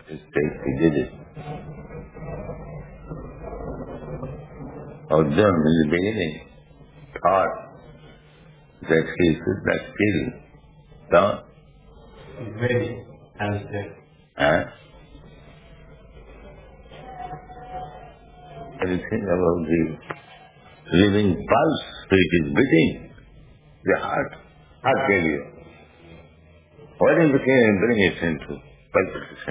mistake he did it. Arjuna in the beginning thought that he should not kill. So, he's ready, as dead. Everything about the living pulse which is beating, the heart failure. Why don't you bring it into palpitation?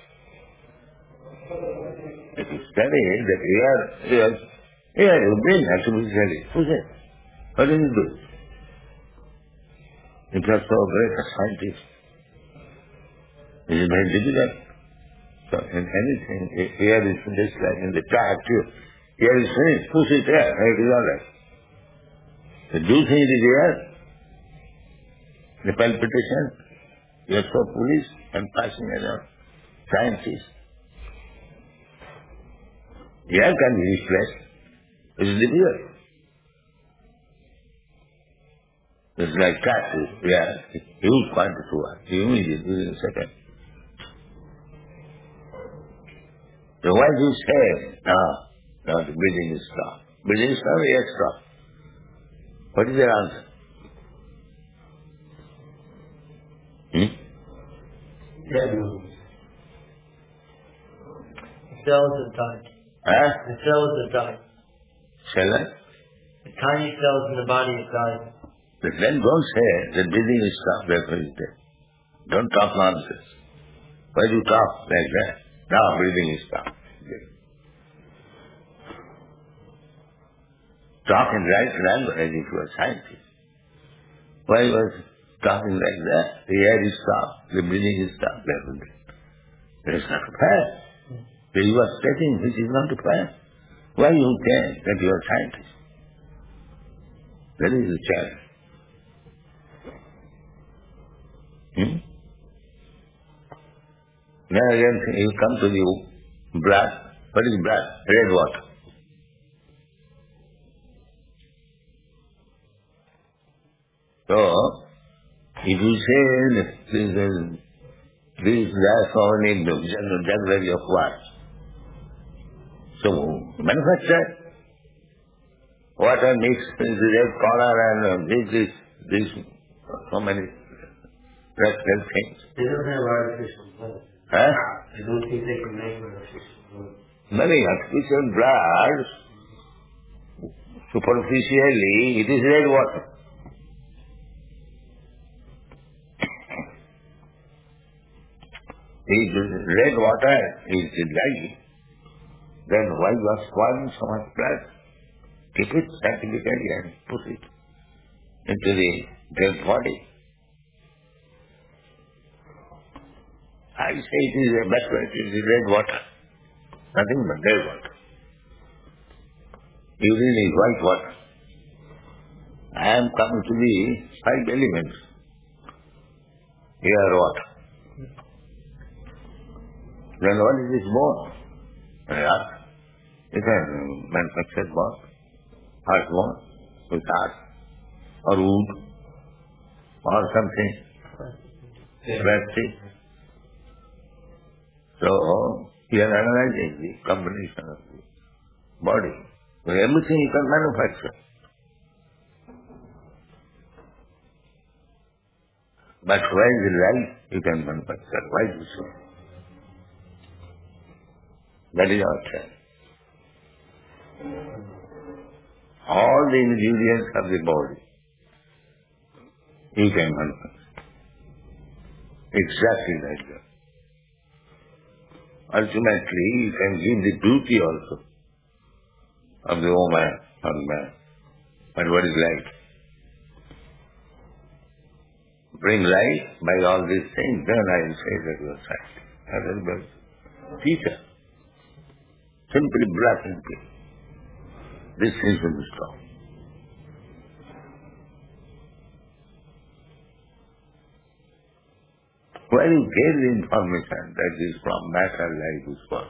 It is study that your brain has to be steady. Who said? What do you do? If you are so great a scientist, it is very difficult. So in anything, if here is just like in the chart, here is finished, push it there, and it is all right. So do you think it is here? The palpitation, you are so foolish and passing around scientists. Here can be replaced. It is difficult. It's like tattoo. Yeah, huge quantity to us. Immediately, within a second. So why do you say, no, the breathing is stopped. Breathing is stopped, yes, stopped. What is your answer? Dead moves. The cells are dying. The cells are dying. Shall I? The tiny cells in the body are dying. But then don't say that breathing is stopped, therefore is dead. Don't talk nonsense. Why do you talk like that? Now breathing is stopped. Talk in right language as if you are a scientist. Why was talking like that? The air is stopped, the breathing is stopped, therefore dead. That is not fair. So you are stating which is not fair. Why you think that you are a scientist? That is the challenge. Now again you come to the blood. What is blood? Red water. So, if you say this gas or any jug of what? So, manufacture water mixed with red color and this so many practical things. They don't have artificial blood. I don't think they can make artificial blood. Many artificial blood, superficially, it is red water. If red water is dry, then why you are spoiling so much blood? Keep it scientifically and put it into the dead body. I say it is a backward, it is red water. Nothing but red water. Urine is white water. I am coming to the 5 elements. Air, water. Then what is this bone? Earth. You can manufacture bone. Earth bone with earth. Or wood. Or something. Plastic. So, you are analyzing the combination of the body. So everything you can manufacture. But why is life you can manufacture? Why is so? That is our trend. All the ingredients of the body you can manufacture. Exactly like that. Ultimately, you can give the beauty also of the woman or man. But what is life? Bring life by all these things, then I will say that you are scientist. Otherwise, teacher. Simply black and clear. This thing will be stopped. Where you get the information that is from matter life is for?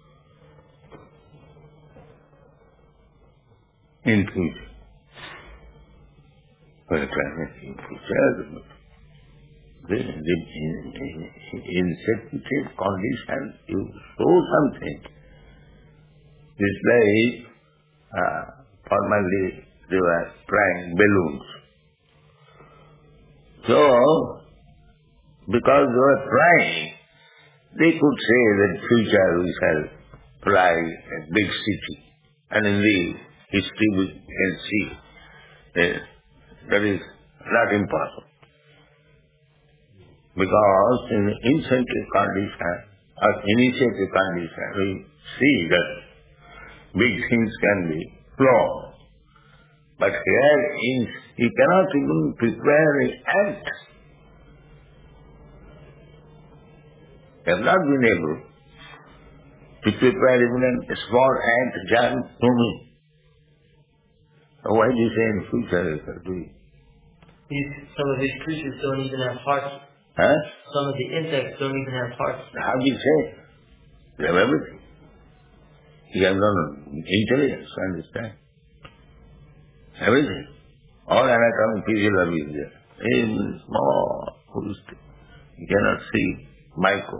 Intuition. For the planet, intuition. In sensitive condition, you show something. It's like formerly they were flying balloons. So, because they were flying, they could say that future we shall fly a big city. And in the history we can see that is not impossible. Because in incentive condition or initiative condition, we see that big things can be flown. But here he cannot even prepare an ant. They have not been able to prepare even a small ant giant to me. So why do you say in future they shall do it? Some of these creatures don't even have hearts. Huh? Some of the insects don't even have hearts. How do you say? They have everything. He has no intelligence, understand? Everything. All anatomy, physiology is there. In small, you cannot see micro.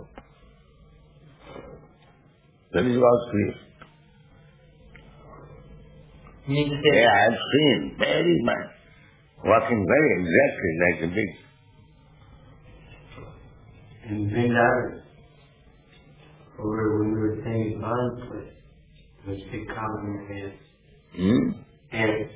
That is God's creation. You need to say Yeah, I have seen very much, walking very exactly like a big. in Vrindavan, when we were saying Bharat place, there's big common ants. Ants.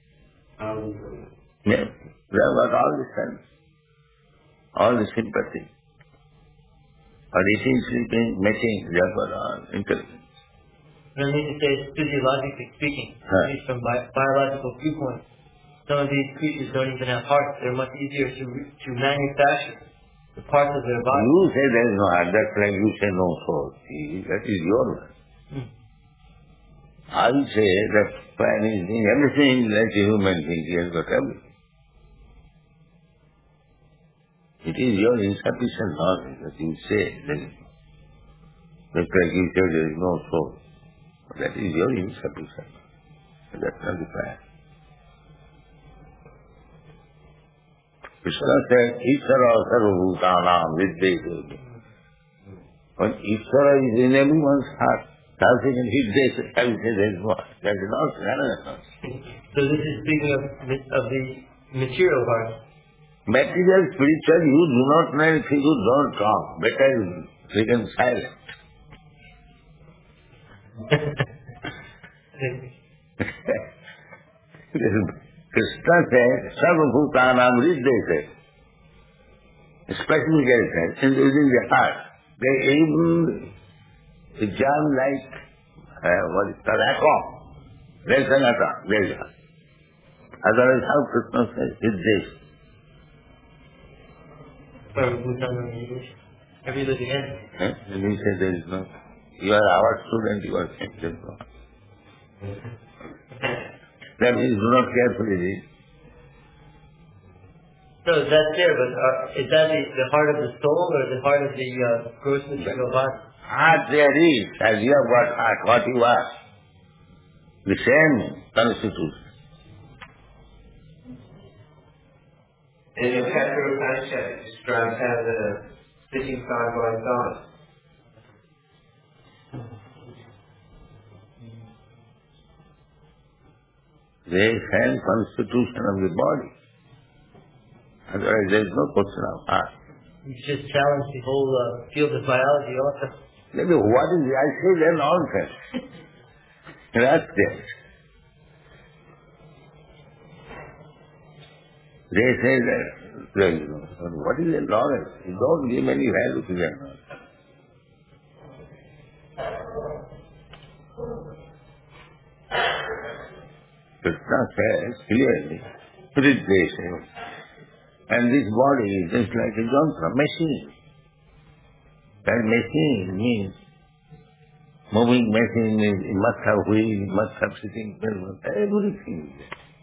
Yeah, they have got all the sense, all the sympathy. Or eating, sleeping, mating, they have got all intelligence. What I mean to say is, physiologically speaking, at least from biological viewpoint, some of these creatures don't even have hearts. They're much easier to manufacture the parts of their body. You say there is no heart, that's like you say no soul. That is your word. I say that man is doing everything like a human being, he has got everything. It is your insufficient knowledge that you say there is no. Just like you say there is no soul. That is your insufficient knowledge. That's not the fact. Krishna said, Ishvara sarvabhutanam vidyate. When Ishvara is in everyone's heart, how can vidyate? How you say there is no? That is not another. So this is speaking of the material part. Material, spiritual, you do not know anything, you don't talk. Better you become silent. Krishna said, Sarvabhutanam vidyate. Especially character, within the heart. They even a germ like, what is called atom. There's an atom, there is a. Otherwise, how Krishna says, vidyate. Sarvabhutanam in English. Every living entity. And he said there is no. You are our student, you are saying there is no. That means do not carefully read. So that's there, but is that the heart of the soul or the heart of the gross material body? Heart there is, as you have got heart, what you are. The same constitution. In the Katra Upanishad, it describes how the sitting side by side. The same constitution of the body. Otherwise there is no question of heart. You just challenge the whole field of biology also. Maybe what is it? I say they're nonsense. That's it. They say that there is no. What is their knowledge? You don't give any value to their knowledge. Krishna says clearly, vidyate. And this body is just like a yantra, machine. That machine means, moving machine means it must have wheel, it must have sitting person, everything.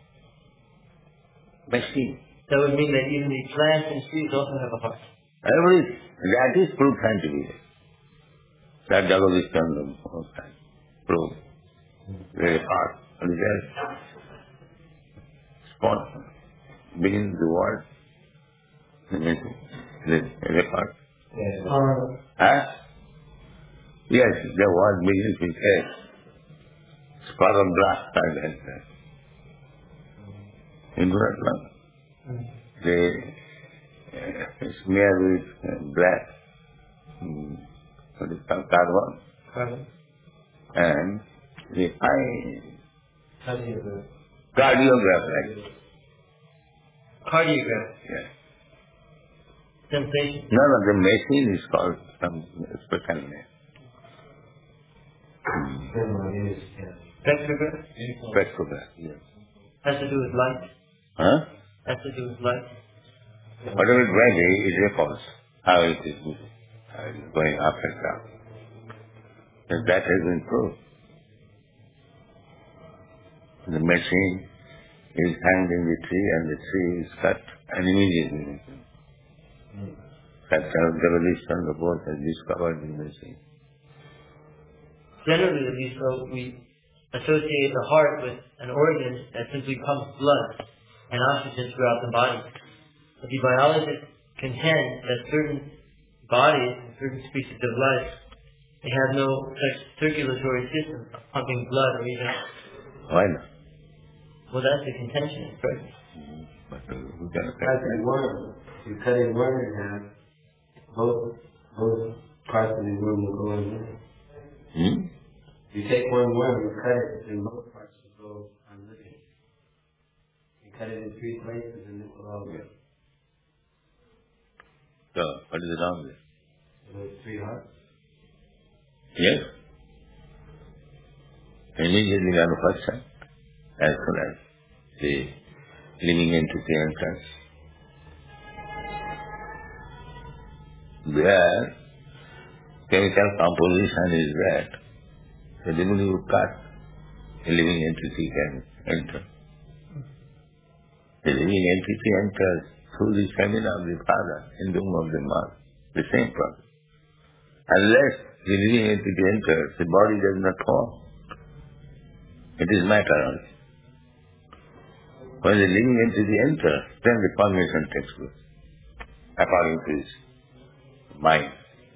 Machine. That would mean that even the plants and trees also have a heart. Everything. That is proved scientifically. That Jagadishchandam proved. Very hard. And just spot begins the word. The record. Yes. Huh? Yes, there was begins with S. Squadron blast like that. In Vietnam, they smear with black, what is called carbon, and the eye cardiograph like this. Cardiograph. Yes. Sensation. No, the machine is called some special name. Spectrograph? Spectrograph, yes. Has to do with light. Huh? Has to do with light. Whatever it may be, it records how it is moving, how it is going up and down. And that has been proved. The machine is hanged in the tree and the tree is cut and immediately that kind of demolition the boat has discovered in the machine. Generally, at least, we associate the heart with an organ that simply pumps blood and oxygen throughout the body. But the biologists contend that certain bodies and certain species of life, they have no such circulatory system of pumping blood or even... Why not? Well, that's the contention, correct? But we can Like a worm. You cut a worm in half, both parts of the worm will go in. You take one worm, you cut it, and both parts will go unliving. You cut it in 3 places and it will all go. So, what is wrong with it? Those 3 hearts? Yes. Immediately on the first time, as soon as the living entity enters, their chemical composition is that the moment you cut, the living entity can enter. The living entity enters through the stamina of the father in the womb of the mother. The same process. Unless the living entity enters, the body does not form. It is matter only. When the living entity enters, then the formation takes place, according to his mind.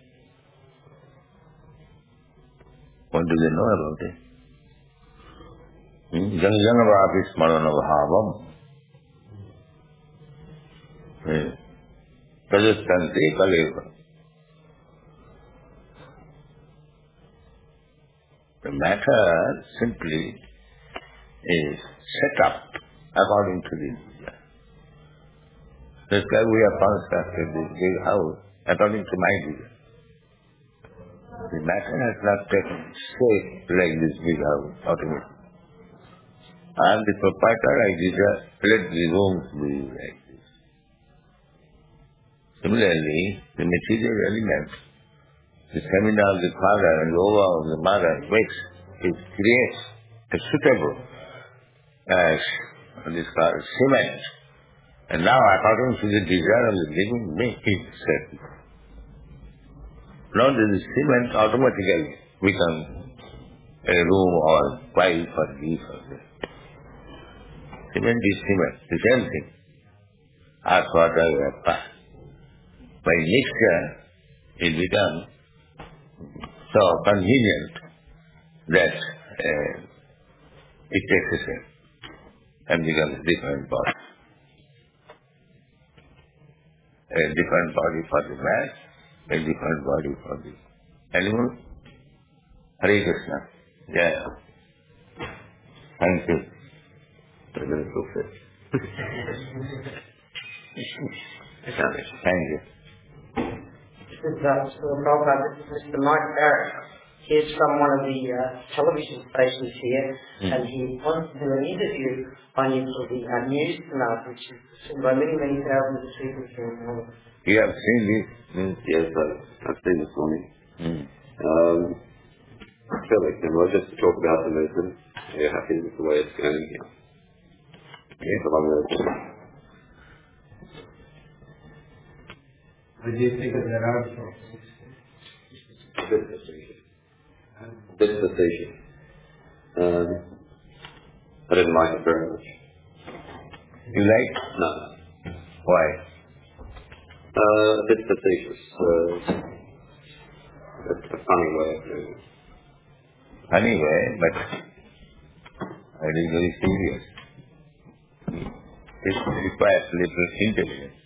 What do they know about it? Janjanavapi smaranavahavam tajastante kaleva. The matter simply is set up according to the desire. Just like we have constructed this big house according to my desire. The matter has not taken shape like this big house automatically. And the proprietor, I desire, let the rooms be like this. Similarly, the material element, the stamina of the father and the ova of the mother creates a suitable this called cement. And now according to the desire of the living being, it is set. Now the cement automatically becomes a room or pipe or this or that. Cement is cement, the same thing. Earth, water, fire. By mixture, it becomes so convenient that it takes a shape and becomes different body. A different body for the man, a different body for the animal. Hare Krishna. Yeah. Thank you. Thank you. This is Prabhupada. This is Mr. Mark Barrett. He is from one of the television stations here, and he wants to do an interview on you for the news tonight, which is seen by many, many thousands of people here in Melbourne. You have seen this? Yes, I've seen this morning. Philip, and we'll just talk about the movement. You're happy with the way it's going here? Yes, along the... What do you think of that article? Good decision. Good decision. I didn't like it very much. You like? No. Why? A bit facetious. It's a funny way of doing it. Funny way, but it is very serious. It requires little intelligence.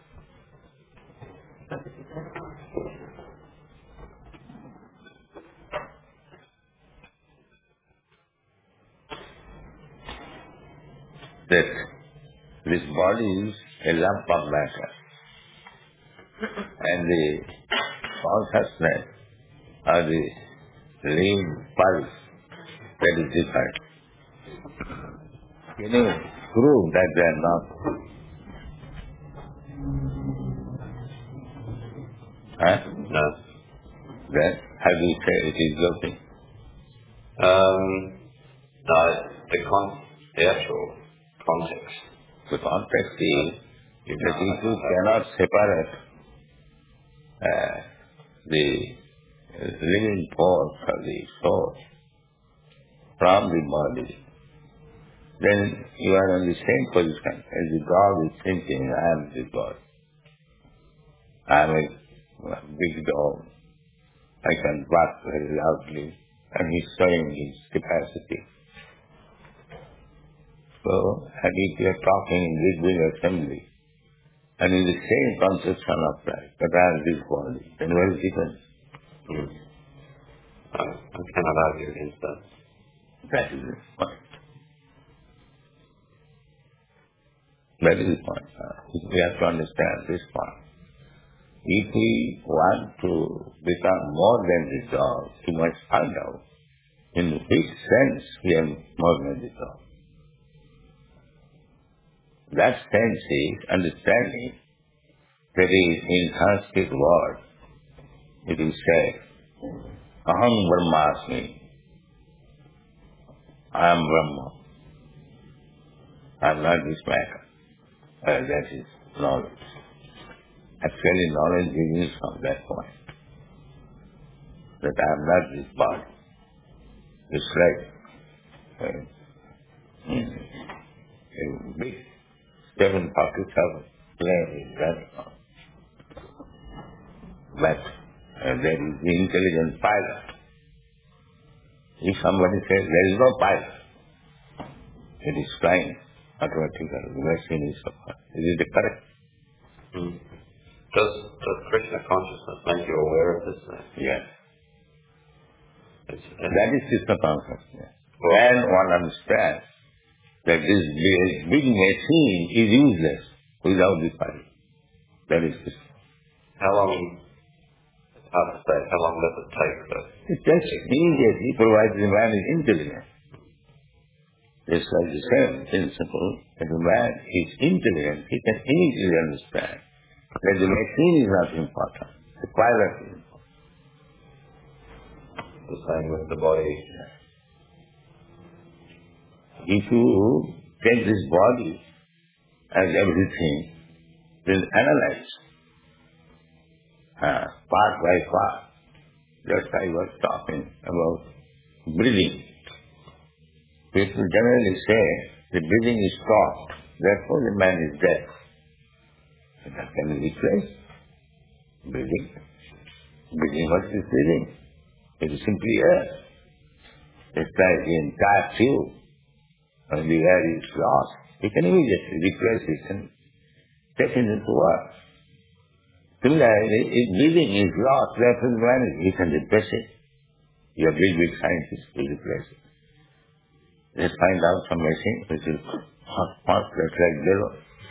That this body is a lump of matter, and the consciousness or the living pulse, that is different. Can you prove that they are not? Huh? No. Then how do you say it is guilty? No, the actual context. The context is that if you cannot separate the living force of the soul from the body, then you are in the same position as the dog is thinking, I am the God. I am a big dog. I can bark very loudly, and he's showing his capacity. So, and if you are talking in big assembly, and in the same conception of that, but I am this body, then what is the difference? I cannot argue against that. That is the point. That is the point. We have to understand this point. If we want to become more than the dog, we must find out in which sense we are more than the dog. That sense is understanding that is in Sanskrit word, it is said, Aham Brahmasmi. I am Brahma. I am not this matter. That is knowledge. Actually, knowledge begins from that point. That I am not this body. It's like a big 747 plane is running on. But there is the intelligent pilot. If somebody says there is no pilot, it is flying automatically, the machine is suffered. Is it correct? Does Krishna consciousness make you aware of this thing? Yes. That is Krishna consciousness. When one understands that this big machine is useless without the pilot, that is Krishna. How long, it's hard to say, how long does it take? It takes immediately, provided the man is intelligent. It's like the same principle, if a man is intelligent, he can immediately understand that the machine is not important, the pilot is important. The same with the body. If you take this body as everything, then analyze part by part. Just I was talking about breathing. People generally say the breathing is stopped, therefore the man is dead. That can be replaced. Breathing. Breathing, what is breathing? It is simply air. It's like the entire tube. When the air is lost, you can immediately replace it and take it into work. Similarly, if breathing is lost, therefore the man is, you can replace it. You are big scientists will replace it. They find out some machine which is hot, just like zero.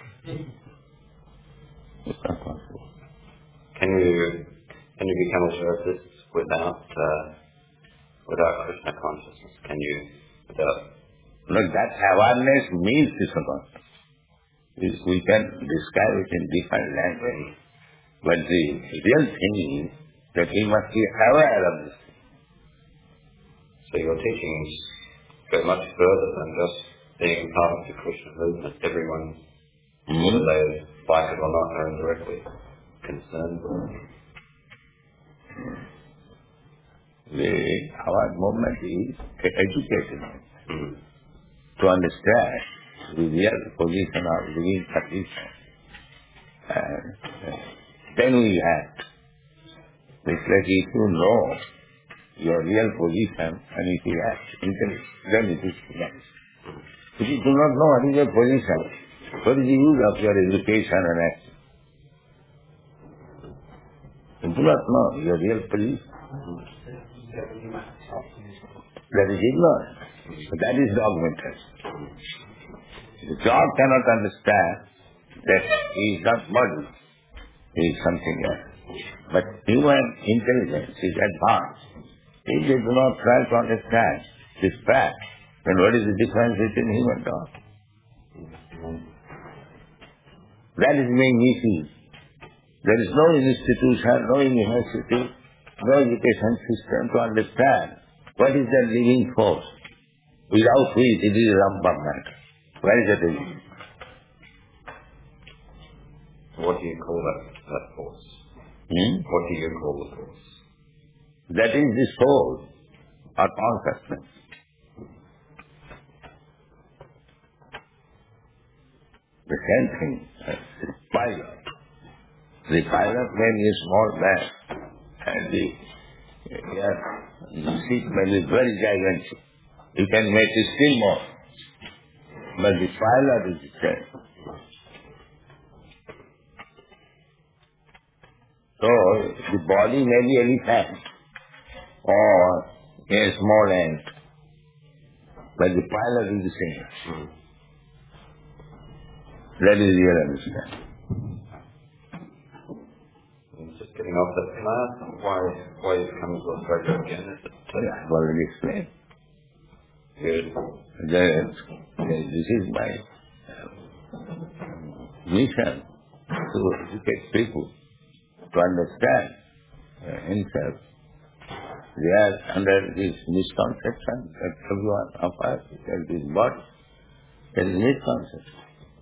It's not possible. Can you become aware of this without Krishna consciousness? Can you without? Look, that awareness means Krishna consciousness. We can describe it in different language, but the real thing is that we must be aware of this. So your teachings go much further than just being part of the Krishna movement. Everyone, whether they like it or not, are indirectly concerned with it. Our movement is education to understand the real position of living condition. And then we act. It's like if you know your real position and if you act intelligently, then it is next. If you do not know what is your position, what is the use of your education and action? You do not know your real position. That is ignorance. That is dogmatism. The dog cannot understand that he is not body, he is something else. But human intelligence is advanced. If they do not try to understand this fact, then what is the difference between him and dog? That is being misused. There is no institution, no university, no education system to understand what is the living force, without which it is a Rambam matter. Where is that living? What do you call that force? What do you call the force? That is the soul or consciousness. The same thing as the pilot. The pilot may be a small man and the seat may be very gigantic. You can make it still more. But the pilot is the same. So the body may be elephant or a small ant, but the pilot is the same. That is real understanding. Just getting off that path, why it comes to Australia again? Is it? I've already explained. Good. This is my mission to educate people to understand himself. They are under this misconception that everyone of us has this body. There is misconception.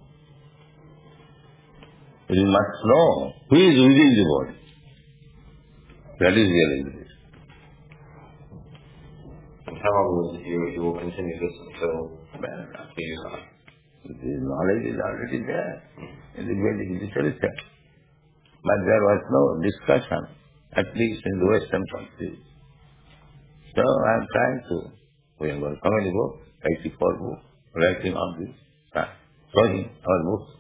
You must know who is within the body. That is realization. And how long will you will continue this until you die? This knowledge is already there in the Vedic literature. But there was no discussion, at least in the Western countries. So I am trying to, we have got how many books? 84 books, writing on this, showing our books.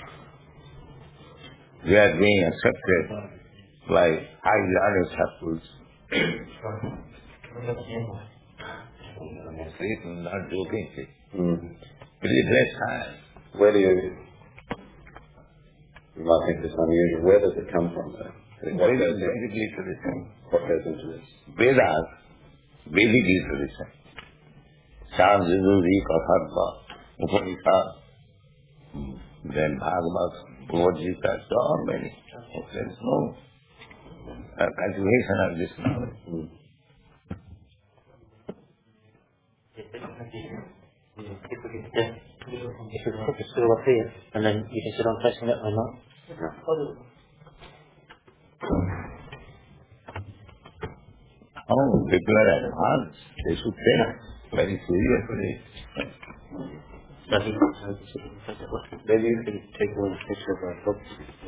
They are being accepted by high learned circles. I'm not joking. It is very high. Where do you might think this unusual, where does it come from though? What goes into this? Vedas, Vedic literature. Sanskrit, Katharva, Upanishad, then Bhagavad, Bhagavad Gita, so many. There is no cultivation of this knowledge. If you put the stool up here, and then you can sit on facing it or not. Oh, people are advanced. They should take very seriously. Maybe you can take one picture of our books.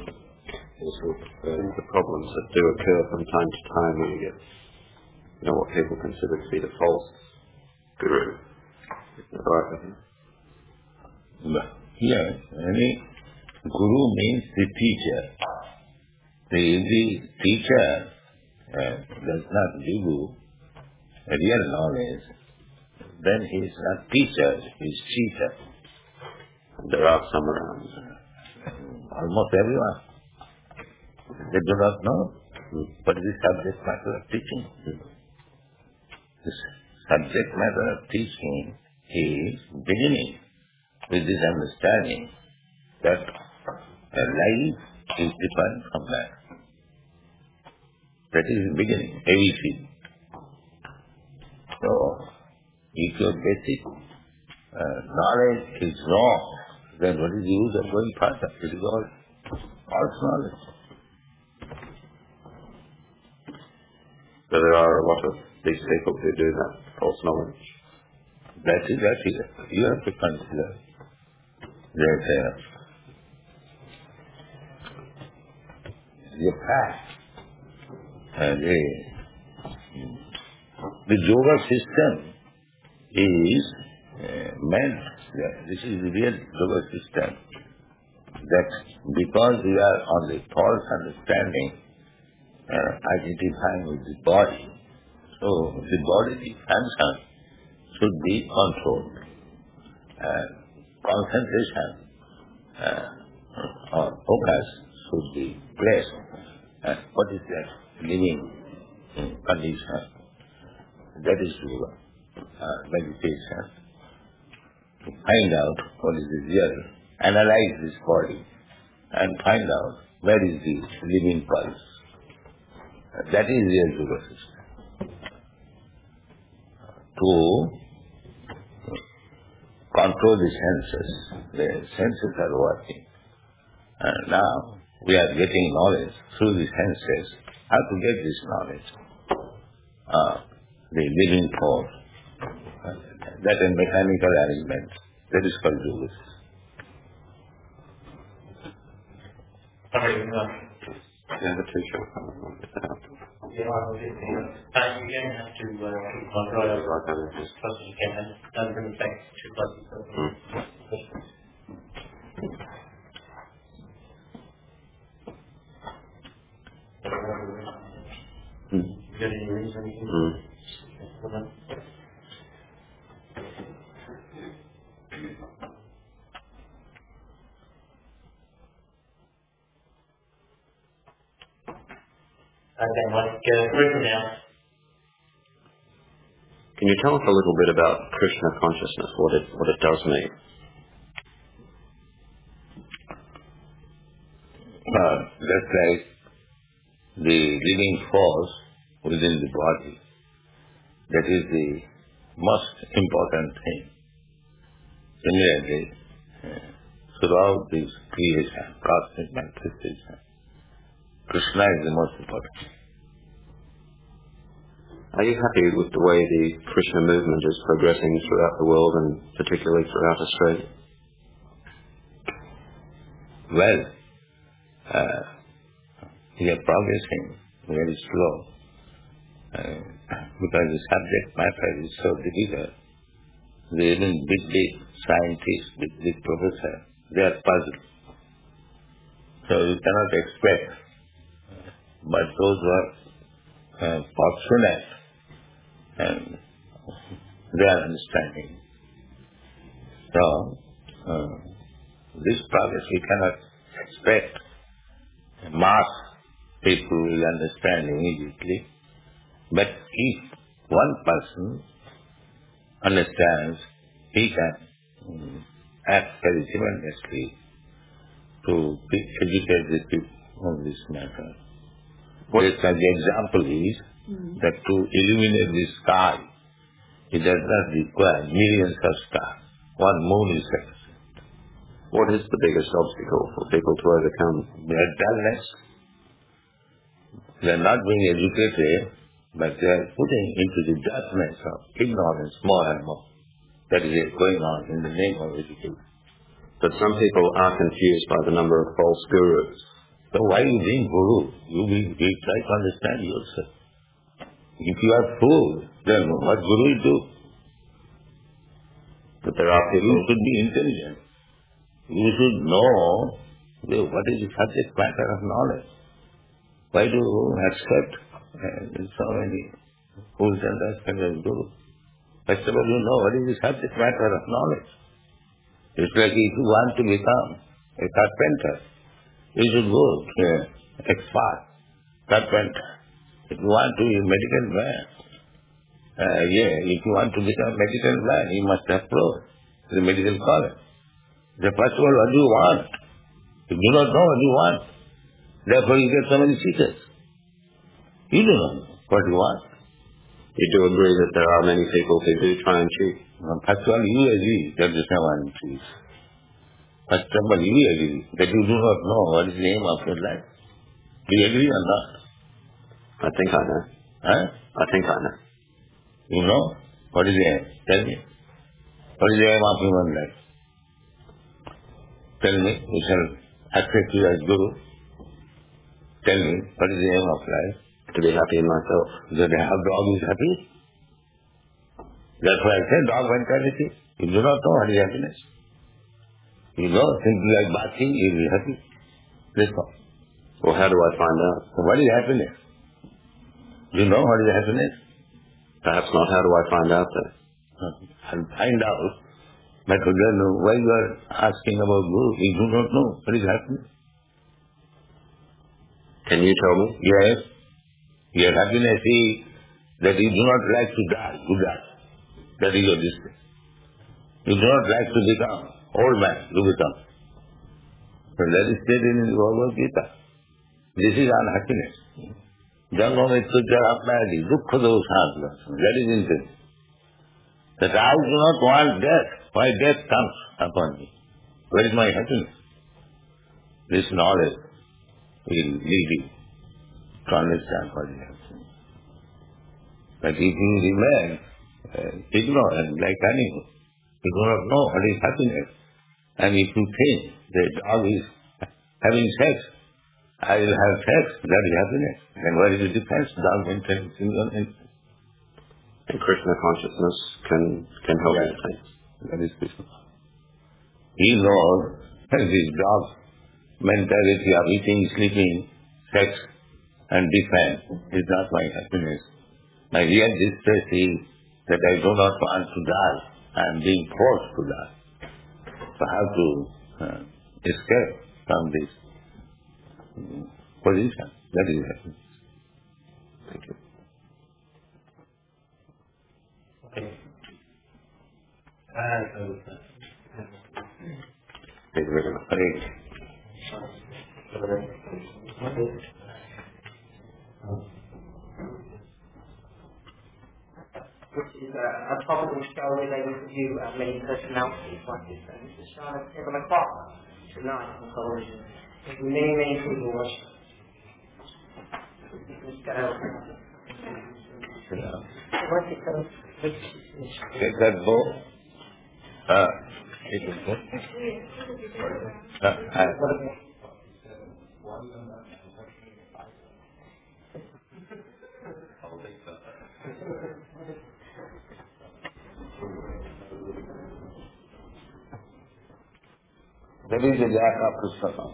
The problems that do occur from time to time when you get, what people consider to be the false guru. Is that right with you? Here, guru means the teacher. The teacher does not give you real knowledge. Then he is not teacher, he is teacher. There are some around. Almost everyone. They do not know what is the subject matter of teaching. The subject matter of teaching is beginning with this understanding that life is different from that. That is the beginning, everything. So, if your basic knowledge is wrong, then what is the use of going further? It is all false knowledge. So there are a lot of these people who do that false knowledge. That is. You have to consider that is a fact. The yoga system is meant, this is the real yoga system, that because we are on the false understanding, identifying with the body, so the bodily function should be controlled. Concentration or focus should be placed. What is that living condition? That is yoga, meditation. To find out what is the real, analyze this body and find out where is the living pulse. That is real yoga system. To control the senses are working. And now we are getting knowledge through the senses. How to get this knowledge? The living force. That is mechanical arrangement. That is called yoga. Yeah, the teacher will come along with that. You again have to control it. Because you can bring it back to classes. You got any reason? Okay, let's get written down. Can you tell us a little bit about Krishna consciousness, what it does mean? Just like the living force within the body, that is the most important thing. Similarly, throughout this creation, cosmic manifestation, Krishna is the most important. Are you happy with the way the Krishna movement is progressing throughout the world and particularly throughout Australia? Well, we are progressing very slow because the subject matter is so difficult. Even big scientists, big professors, they are puzzled. So you cannot expect. But those who are fortunate and they are understanding. So this progress we cannot expect mass people will understand immediately. But if one person understands, he can act very tremendously to educate the people on this matter. Just as the example is that to illuminate the sky, it does not require millions of stars. One moon is sufficient. What is the biggest obstacle for people to overcome? Their dullness. They are not being educated, but they are putting into the darkness of ignorance more and more. That is going on in the name of education. But some people are confused by the number of false gurus. So why you being guru? You try to understand yourself. If you are fool, then what guru will do? But there are people... You should be intelligent. You should know what is the subject matter of knowledge. Why do you accept so many fools and that as guru? First of all, you know what is the subject matter of knowledge. It's like if you want to become a carpenter, you should go to an expert carpenter. If you want to be a medical man, if you want to become a medical man, you must approach the medical college. So first of all, what do you want? You do not know what you want. Therefore you get so many seekers. You do not know what you want. You do agree that there are many people who do try and cheat? First of all, you agree that there is no one cheats. First of all, you agree that you do not know what is the aim of your life. Do you agree or not? I think I know. Huh? I think I know. You know? What is the aim? Tell me. What is the aim of human life? Tell me. We shall accept you as Guru. Tell me, what is the aim of life? To be happy in myself. That how dog is happy? That's why I said dog mentality. You do not know what is happiness. You know, simply like bathing, you will be happy. That's all. Well, how do I find out? So what is happiness? You know what is happiness? Perhaps not. How do I find out that? I'll find out. But why you are asking about Guru? You do not know what is happiness. Can you tell me? Yes. Your happiness is that you do not like to die. You die. That is your distress. You do not like to become old man. You become. So that is stated in the Bhagavad Gita. This is unhappiness. Janma mrityu jara apnayati dukkha dosha. That is intense. That I do not want death. Why death comes upon me? Where is my happiness? This knowledge will lead you to understand what is happening. But if you remain ignorant like animal, you do not know what is happiness. And if you think the dog is having sex, I will have sex, that is happiness. Then what is the difference? Dog maintains single interest. And Krishna consciousness can help you think. That is Krishna. He knows that this dog mentality of eating, sleeping, sex and defense is not my happiness. My real distress is that I do not want to die. I am being forced to die. So I have to escape from this position. That is happiness. Thank you. Okay. Thank you very much. Hare Krishna. Which is a topical show related to many personalities like this. And this is shown at 7 o'clock tonight on television. There'll be many, many people watching. Take that bow. Take the bow. That is the jack of Krishna.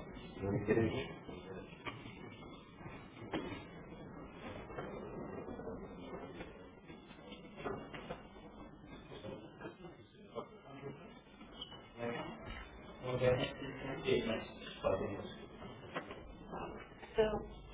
So,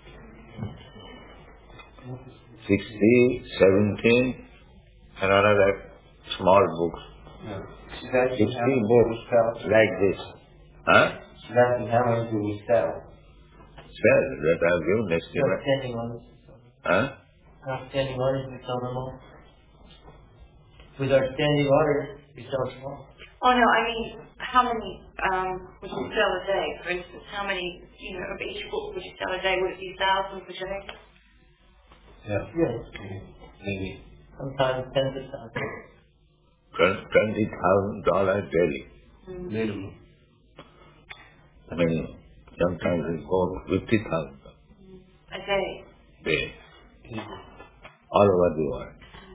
60, 17, and another small books. 60 books like this. Huh? She's asking how many do we sell? Sell, that I have given next year. Outstanding orders. Huh? Outstanding orders, we sell them all. With our standing orders, we sell them all. Oh no, I mean, how many would you sell a day? For instance, how many, of each book would you sell a day? Would it be thousands a day? Yeah. Yes. Maybe. Sometimes tens of thousands. $20,000 daily. Minimum. I mean, sometimes it goes 50,000 A day. daily. All over the world.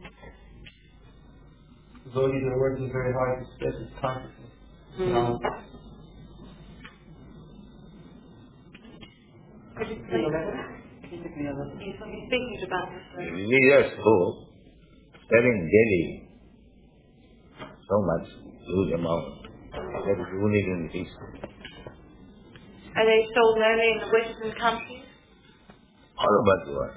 Devotees are working very hard to spread this consciousness. Could you please? You're speaking about this. Religious book selling daily so much huge amount. That is unique in history. Are they sold only in the Western countries? All over the world.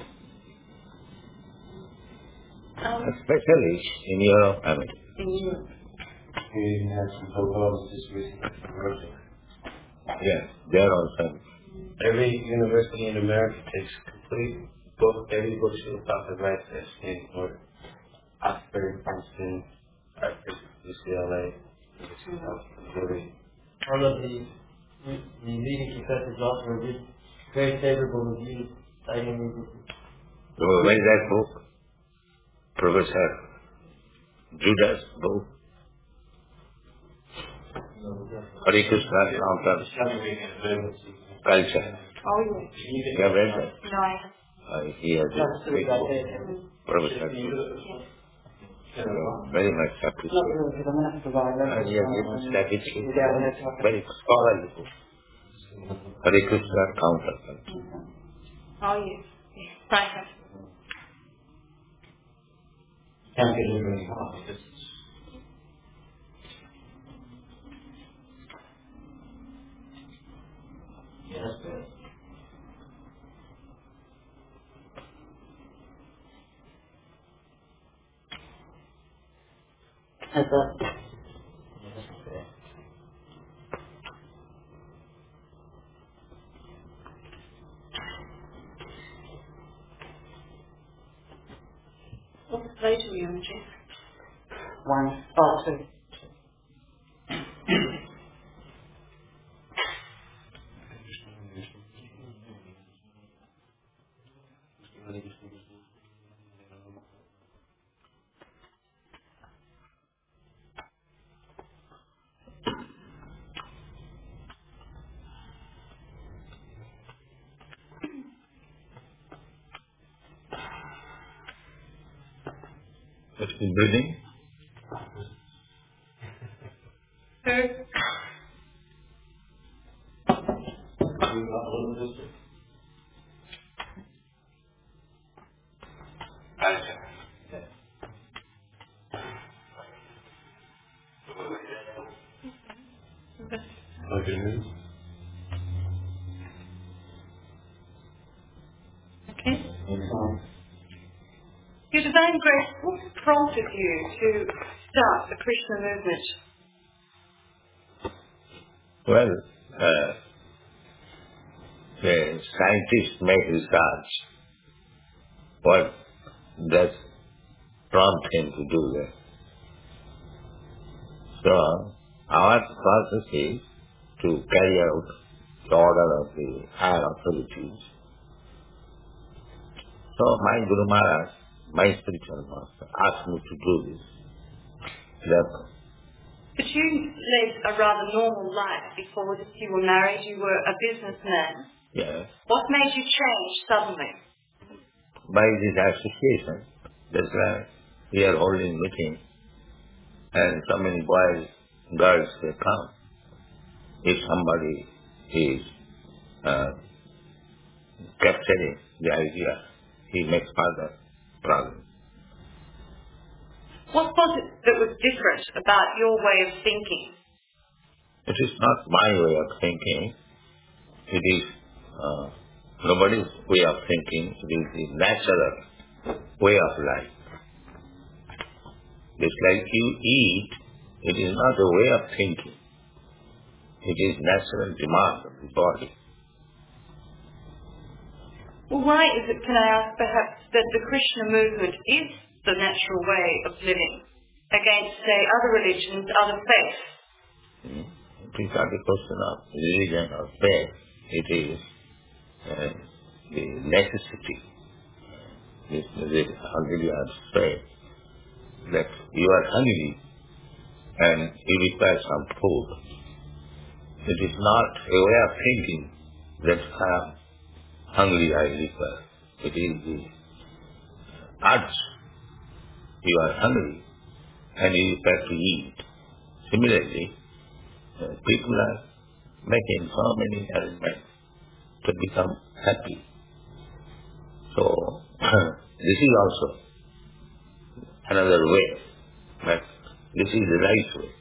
Especially in Europe, America. In Europe. We even had some hotels just recently in Russia. Yes, there also. Every university in America takes complete book, every book to the top of the right that's in order. Oxford, Princeton, Harvard, UCLA, Missouri. All of the leading professors offer very favorable reviews, citing these books. So when is that book? Professor Judas book. Hare Krishna, culture. Oh, yes. You have read that? No, I haven't. He has a great book. Professor. Very much appreciated. And he has written statistics. Very scholarly book. Hare Krishna counter. Oh, yes. Yes, I have. Can't get it very hard. Yes, sir. As a What page are we on, Jeff? one, oh, two. What's the breathing? Third. Okay. Your Divine Grace, what prompted you to start the Krishna movement? Well, the scientists make research. What does prompt him to do that? So, our process is to carry out the order of the higher authorities. So, my Guru Maharaj, my spiritual master, asked me to do this. Therefore, But you led a rather normal life before you were married. You were a businessman. yes, What made you change suddenly? by this association, that's why we are holding meeting, and so many boys, girls, they come. If somebody is capturing the idea, he makes further problem. What was it that was different about your way of thinking? It is not my way of thinking. It is nobody's way of thinking. It is the natural way of life. Just like you eat, it is not a way of thinking. It is natural demand of the body. Well, why is it, can I ask perhaps, that the Krishna movement is the natural way of living against, say, other religions, other faiths? It is not a question of religion or faith. It is the necessity. This already I have said that you are hungry and you require some food. It is not a way of thinking that I am hungry, I require. It is the urge. You are hungry and you require to eat. Similarly, people are making so many arrangements to become happy. So, this is also another way, but this is the right way.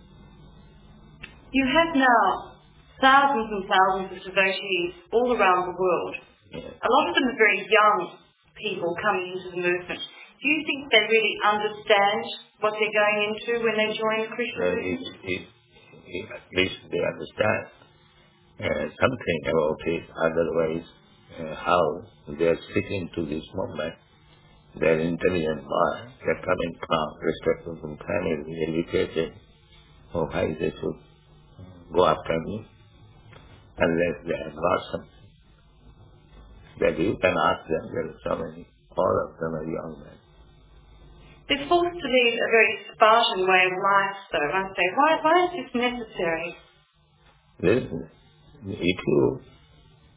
You have now thousands and thousands of devotees all around the world. Yes. A lot of them are very young people coming into the movement. Do you think they really understand what they're going into when they join the Krishna movement? At least they understand something about it. Otherwise, how they are sticking to this movement. They are intelligent mind. They are coming from respectable family, educated. So why they should go after me unless they have got something? That you can ask them. There are so many. All of them are young men. They're forced to lead a very Spartan way of life, though, aren't they? Why is this necessary? Listen, if you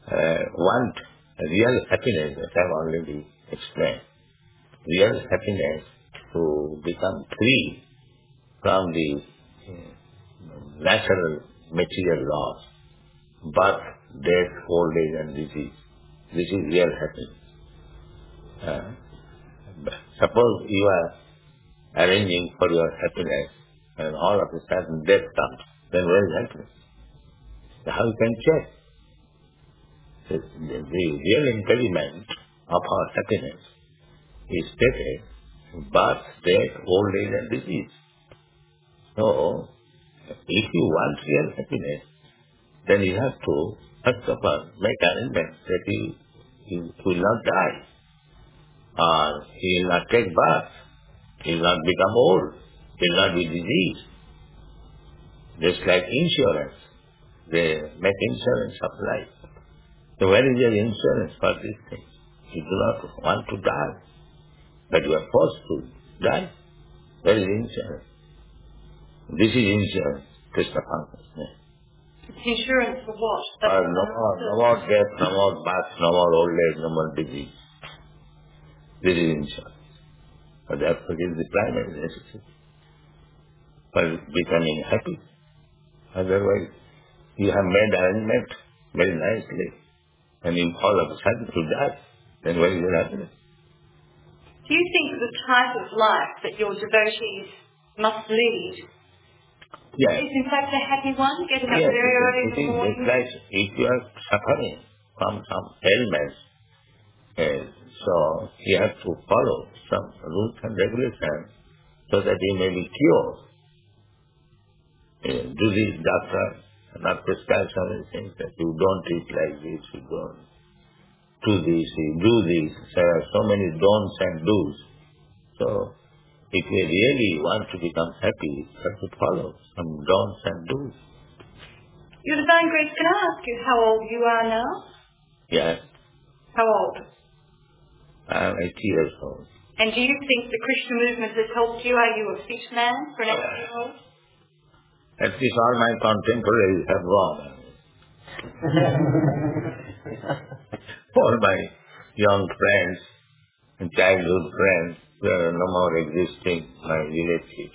want real happiness, as I've already explained, real happiness to become free from the natural material laws, birth, death, old age and disease. This is real happiness. Suppose you are arranging for your happiness and all of a sudden death comes, then where is happiness? How you can check? The real impediment of our happiness is stated birth, death, old age and disease. So, if you want real happiness, then you have to, first of all, make arrangements that you will not die, or you will not take birth, you will not become old, you will not be diseased. Just like insurance, they make insurance of life. So where is your insurance for these things? You do not want to die, but you are forced to die. Where is insurance? This is insurance, Krishna consciousness. It's insurance for what? No more death, no more birth, no more old age, no more disease. This is insurance. But therefore it is the primary necessity for becoming happy. Otherwise, you have made arrangement very nicely, and you all of a sudden to die, then where is your happiness? Do you think the type of life that your devotees must lead Yes. is in fact a happy one, getting up very early in the morning? It's like if you are suffering from some ailments, so you have to follow some rules and regulations so that you may be cured. Do this, doctor, not prescribe so many things that you don't eat like this, you don't do this, you do this. There are so many don'ts and do's. So, if you really want to become happy, you have to follow some don'ts and do's. Your Divine Grace, can I ask you how old you are now? Yes. How old? I am 80 years old. And do you think the Krishna movement has helped you? Are you a fit man for an 80-year-old? At least all my contemporaries have gone. All my young friends and childhood friends, they are no more existing, my relatives.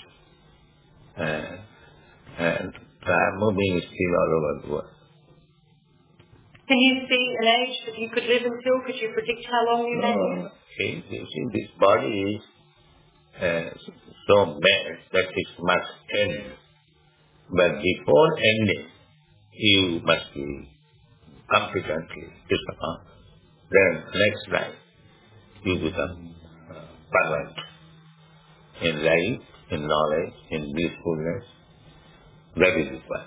And I am moving still all over the world. Can you see an age that you could live until? Could you predict how long you may live? See, this body is so bad that it must end. But before ending, you must be competently disciplined. Then next life, you become perfect in life, in knowledge, in blissfulness. That is required.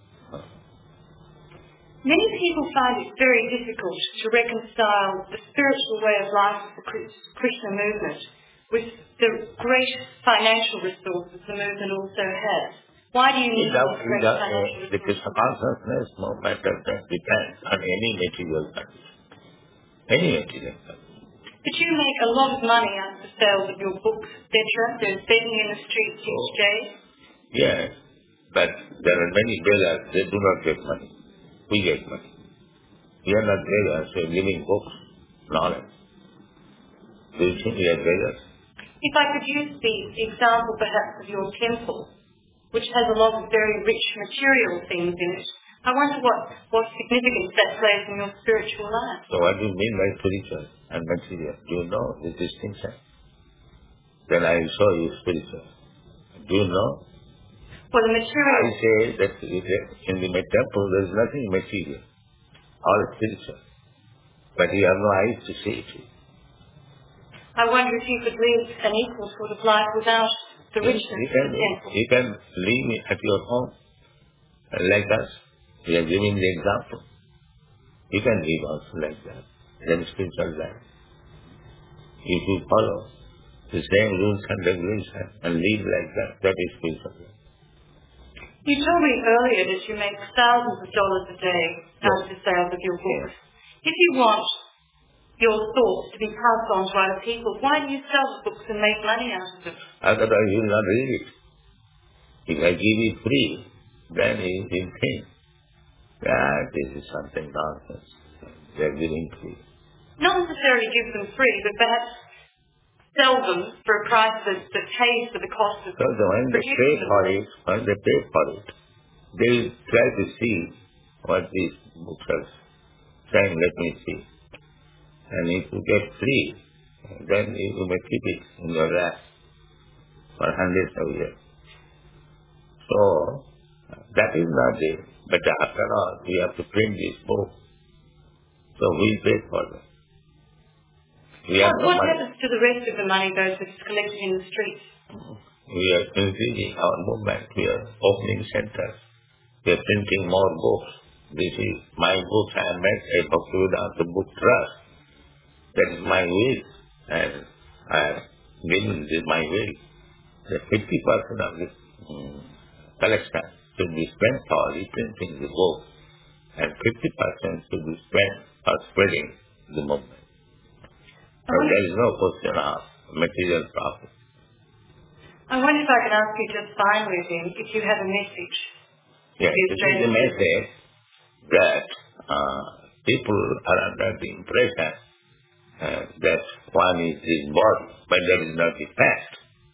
Many people find it very difficult to reconcile the spiritual way of life of the Krishna movement with the great financial resources the movement also has. Why do you need great financial resources? The Krishna consciousness movement depends on any material condition. Any material condition. But you make a lot of money out of the sales of your books, etc. There's begging in the streets each day. Yes, but there are many beggars, they do not get money. We get money. We are not beggars, we are giving books, knowledge. Do you think we are beggars? If I could use the example perhaps of your temple, which has a lot of very rich material things in it, I wonder what significance that plays in your spiritual life. So what do you mean by spiritual and material? Do you know the distinction? Then I will show you spiritual. Do you know? For the material. I say that in the temple there is nothing material, all spiritual. But you have no eyes to see it. I wonder if you could live an equal sort of life without the richness of the temple. You can live at your home, like us. We are giving the example. You can live also like that. Then spiritual life. If you follow the same rules and regulations and live like that, that is spiritual life. You told me earlier that you make thousands of dollars a day out of the sales of your books. If you want your thoughts to be passed on to other people, why do you sell the books and make money out of them? Otherwise you will not read it. If I give it free, then you will think, this is something nonsense. they are giving free. Not necessarily give them free, but perhaps sell them for a price that pays for the cost of So when they pay for it, they try to see what these books are saying, let me see. And if you get free, then you may keep it in your rack for hundreds of years. So, that is not it. But after all, we have to print this book. So we pay for them. What happens to the rest of the money that's collected in the streets? We are increasing our movement. We are opening centers. We are printing more books. This is my book. I am at a Bhaktivedanta Book Trust. That is my will. And I have given this my will. The 50% of this collection should be spent for reprinting the book, and 50% should be spent for spreading the movement. So there is no question of material profit. I wonder if I could ask you just finally then, if you have a message. Yes, it is a message that people are under the impression that one is his body, but that is not the fact.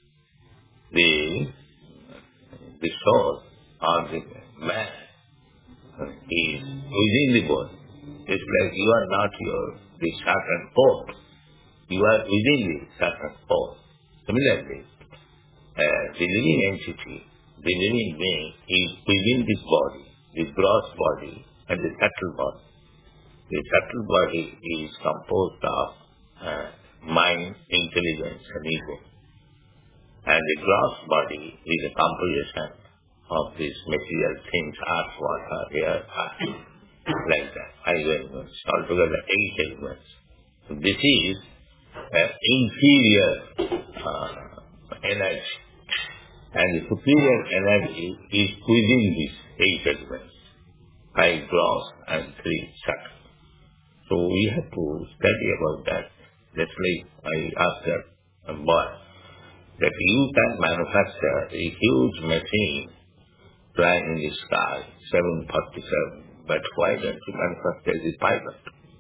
The soul or the man is within the body. It's like you are not the certain port. You are within the certain port. Similarly, the living entity, the living being is within this body, the gross body and the subtle body. The subtle body is composed of mind, intelligence and ego. And the gross body is a composition of these material things, earth, water, air, fire, like that. 5 elements, altogether 8 elements. So this is inferior energy. And the superior energy is within these 8 elements, 5 gross and 3 subtle. So we have to study about that. That's like I asked that boy, that you can manufacture a huge machine flying in the sky, 747, but why don't you manufacture the pilot?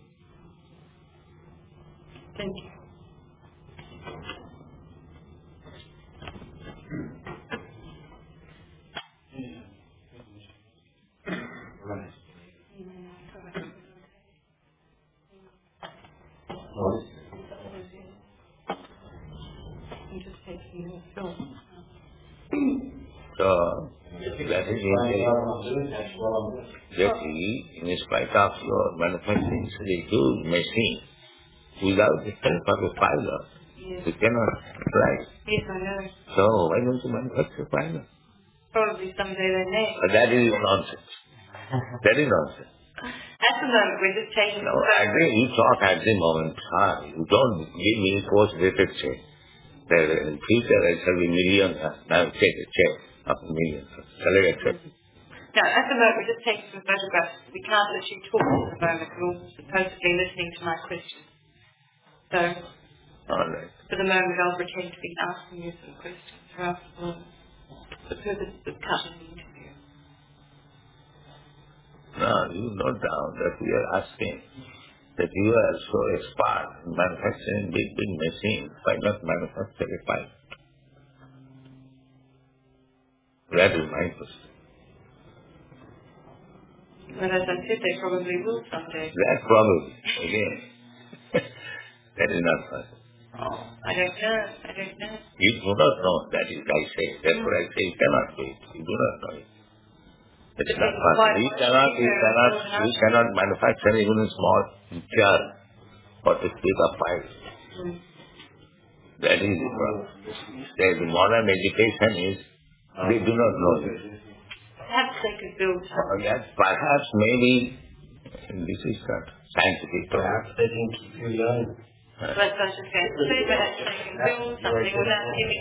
Thank you. So, that is in spite of your manufacturing a huge machine, without the help of a pilot, you cannot fly. Yes, I know. So, why don't you manufacture a pilot? Probably someday they may. But that is nonsense. That is nonsense. At the moment, we're just taking... No, I think you talk at the moment. You don't give me post-dated check. That in future I shall be millions. Now take a check of millions. Shall I accept it? No, at the moment we're just taking some photographs. We can't let you talk at the moment. We're all supposed to be listening to my questions. So, all right. For the moment I'll pretend to be asking you some questions for the purpose of cutting the interview. No, you note down that we are asking that you are so expert in manufacturing big machines. Why not manufacture a pilot? That is my question. Well, as I said, they probably will someday. That probably, again. That is not possible. Oh, I don't know. You do not know. That is, I say. That's what I say. You cannot do it. You do not know it. It is not possible. We cannot manufacture even a small jar for to speak of fire. That is the problem. The modern education is, they do not know this. Perhaps they could build something. Perhaps maybe, this is not scientific. Perhaps they can keep you young. That's what I was just going to say. Perhaps they can build something without giving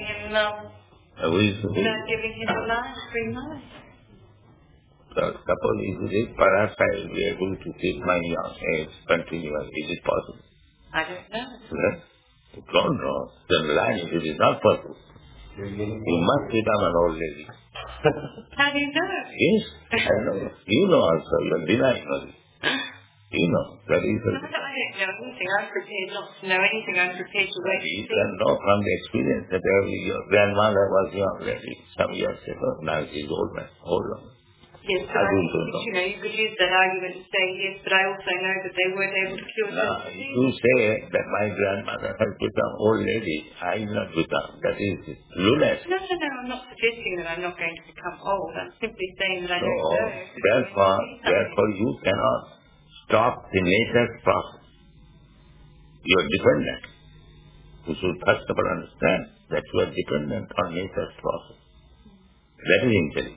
him a line, free mind. Suppose if it is, perhaps I will be able to keep my young age continually. Is it possible? I don't know. Yes? You don't know. Then line, if it is not possible, you must become an old lady. How do you know? Yes, I know. You know also. You are denying only. You know, that is I don't know anything. I'm prepared not to know anything. I'm prepared to wait. You can know from the experience that your grandmother was young lady some years ago. Now she's old woman. Yes, but you could use that argument and say yes, but I also know that they weren't able to cure If you say that my grandmother has become old lady, I will not become. That is lunacy. No, I'm not suggesting that I'm not going to become old. I'm simply saying that I don't know. Therefore you cannot stop the nature's process. You are dependent. You should first of all understand that you are dependent on nature's process. That is intelligence.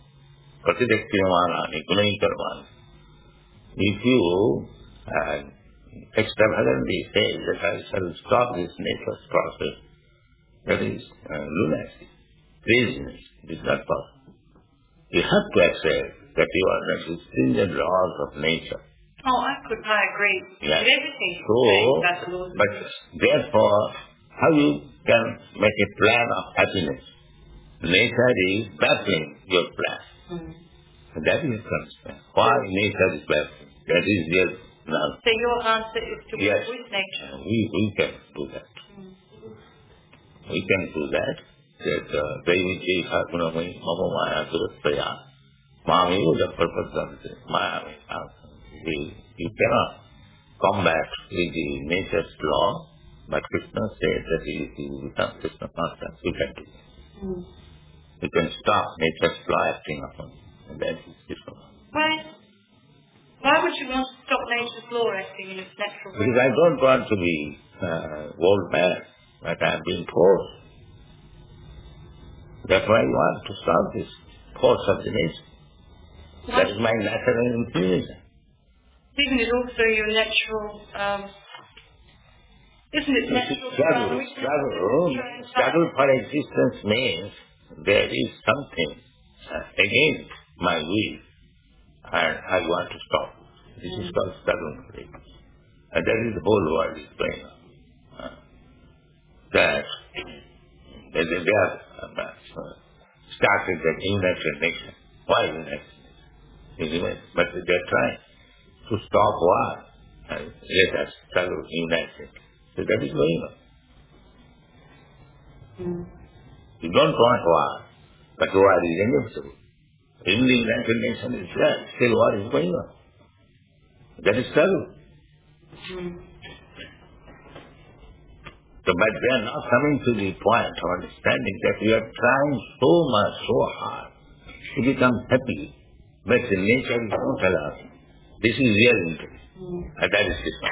If you extravagantly say that I shall stop this nature's process, that is lunacy, craziness. It is not possible. You have to accept that you are not within the laws of nature. I agree with everything So, but therefore, how you can make a plan of happiness? Nature is baffling your plan. That is concern. Why nature is baffling? That is their now. So your answer is to work with nature. We can do that. We can do that. That Devi Hakunamai Mama Maya Durasaya. Mami was the purpose of this. Maya. You cannot combat with the nature's law, but Krishna said that if you become Krishna conscious, you can do it. You can stop nature's law acting upon you. And that is Krishna. Why would you want to stop nature's law acting in its natural way? Because I don't want to be old man, but I am being forced. That's why I want to stop this force of the nature. That is my natural inclination. Isn't it also your natural, isn't it natural struggle for existence means there is something against my will and I want to stop. This is called struggle for existence. And that is the whole world is going on. That they have started the United Nations. Why United Nations? But they are trying to stop war and let us struggle united. So that is going on. You don't want war, but war is inevitable. In the United Nations itself, still war is going on. That is struggle. So, but they are not coming to the point of understanding that we are trying so much, so hard to become happy, but the nature is not allowing. This is real interest. And that is Krishna.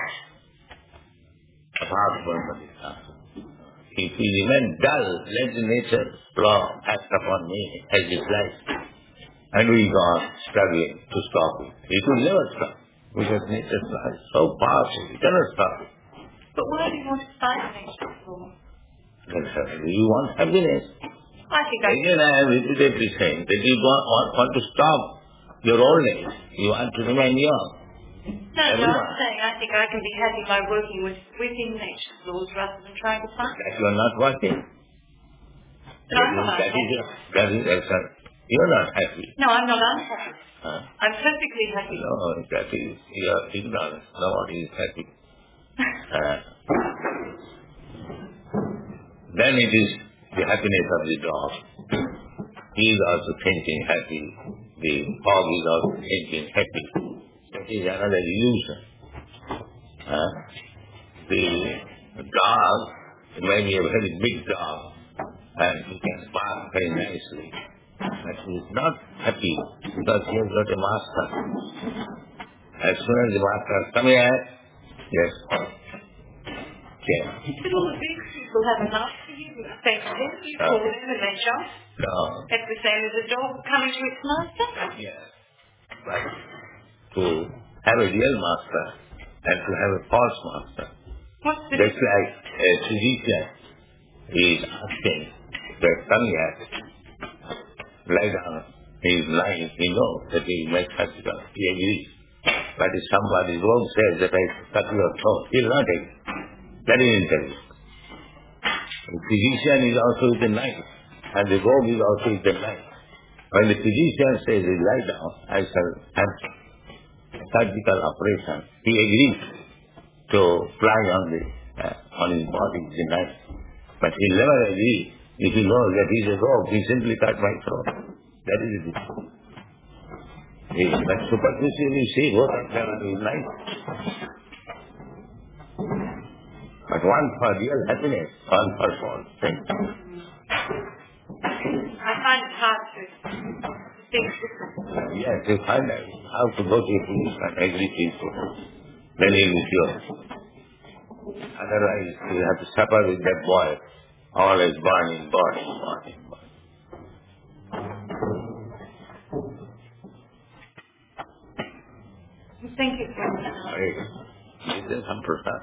Apart from this. If we remain dull, let the nature's law act upon me as it likes. And we go on struggling to stop it. It will never stop. Because nature's law is so powerful, you cannot stop it. But why do you want to fight nature's law? You want happiness. I think Again, I am repeatedly saying that you want to stop your old age. You want to remain young. No, I'm saying I think I can be happy by working within nature's laws rather than trying to find that. You are not working. That is excellent. You are not happy. No, I'm not unhappy. I'm perfectly happy. No, that is your ignorance. Nobody is happy. Then it is the happiness of the dog. He is also thinking happy. The hog is also thinking happy. That is another illusion. The dog may be a very big dog and he can bark very nicely. But he is not happy because he has got a master. As soon as the master comes here, yes. But all the big people have a master. You say to them, you call them and they jump. No. That's the same as a dog coming to its master. Yes. But to have a real master and to have a false master. What's the That's like a physician is asking that come here, lie down. He is lying. He knows that he makes hospital. He agrees. But if somebody wrong says that I cut your throat, he will not agree. That is intelligence. The physician is also with the knife, and the rogue is also with the knife. When the physician says, lie down, I shall answer. surgical operation, he agrees to fly on his body tonight. But he'll never agree if he knows that he's a rogue. He simply cut my throat. That is it. But superficially see what I can in his life. But one for real happiness, one for false things. I find it hard to think differently. Yes, you find out how to go to a police and agree peaceful. Then he will cure. Otherwise, you have to suffer with that boy, always burning. Thank you very much. This is some prasad.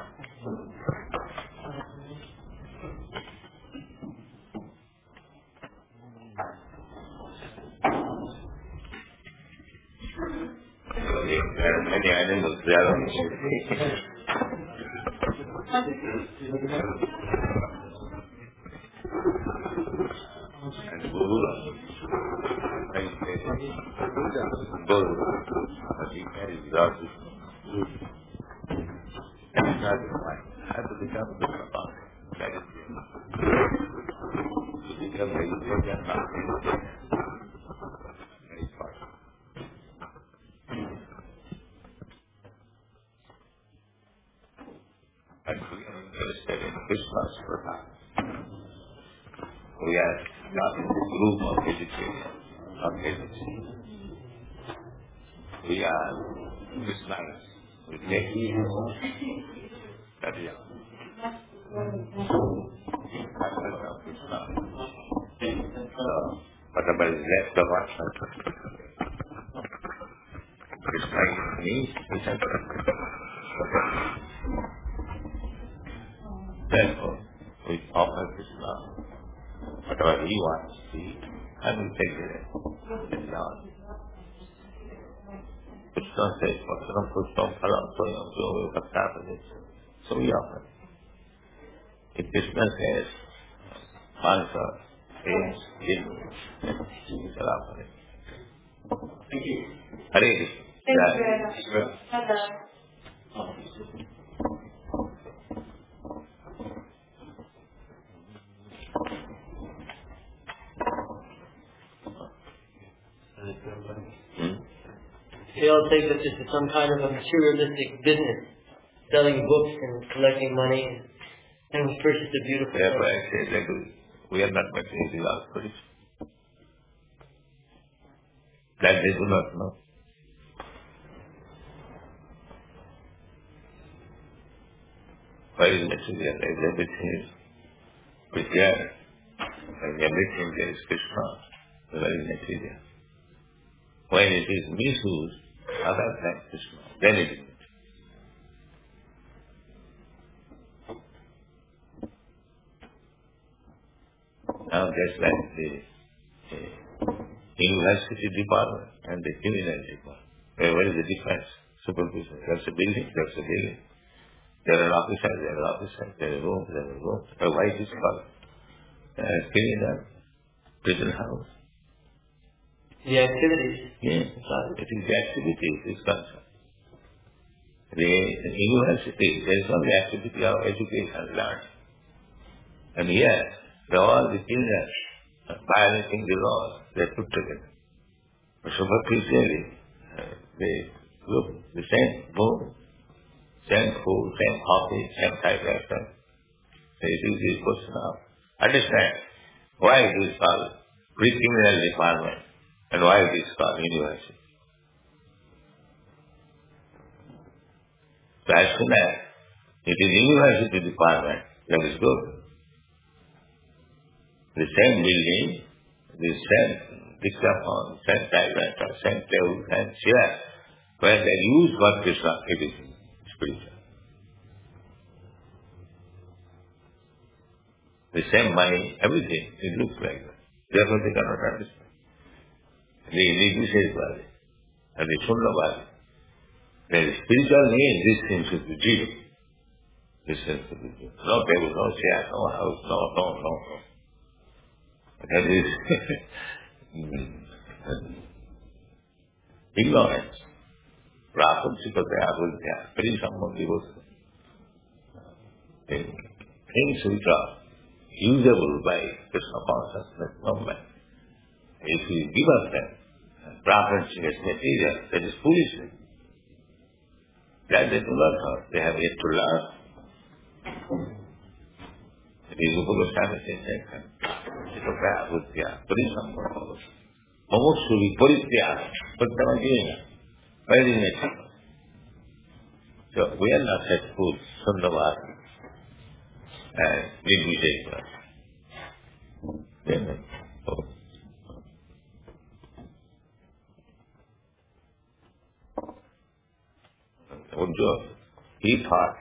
There are many animals there on the street. And Guru, but he carries without this. And it's not right. How to become the Prabhupada? That is it. To become vegetarian, not vegetarian. Very important. And we are interested in Krishna's Prabhupada. We are not in the group of vegetarians, not vegetarians. We are Krishna's. We take that is of Krishna. So, whatever is left of us, Krishna is me, therefore, we offer Krishna whatever he wants to eat, and we take it and all. Krishna says, Patram Pushpam Phalam Soyam Yoga Bhaktapades. So we offer. If Krishna says, answer, is, we shall offer it. Thank you. Hare Krishna. Thank you very much. Bye-bye. They all think that this is some kind of a materialistic business, selling books and collecting money, and we purchased a beautiful Therefore, book. I say that we are not materially our spiritual. That they do not know. Where is material? Everything is material. And everything there is Krishna. Where is material? When it is misused, other than Krishna, then it is material. Now just like the university department and the criminal department. Where is the difference? Supervision. That's a building, that's a building. There are officers, there are officers, there are rooms, there are rooms. Why it is called criminal prison house? The activities. Yes, it is the activity is concerned. The university, there is only activity of education, learning. And yes, all the children violating the laws, they put together. But superficially, they look the same food, same coffee, same typewriter. So it is the question of understand why it is called pre-criminal department and why it is called university. So as soon as it is university department, that is good. The same building, the same dictaphone, same typewriter, same table, same chair. When they use what Krishna, it is spiritual. The same money, everything, it looks like that. Therefore they cannot understand. The religious body and the Shunna body. There is spiritual need, this thing should be zero. This thing should be zero. No table, no chair, no house, no. That is ignorance. Prapancika Avidya, very someone devotion. Things which are usable by Krishna consciousness movement. If you give us them, Prapancika material, that is foolishness. That they do not have. They have yet to learn. It is Upa Goswami saying, Prapancika Avidya, very someone. Mumuksuri Paritya, Pattamagina. Very natural. So we are not set food, Sundavad, and Nirvijayaka. Then, Ujjwala, he thought,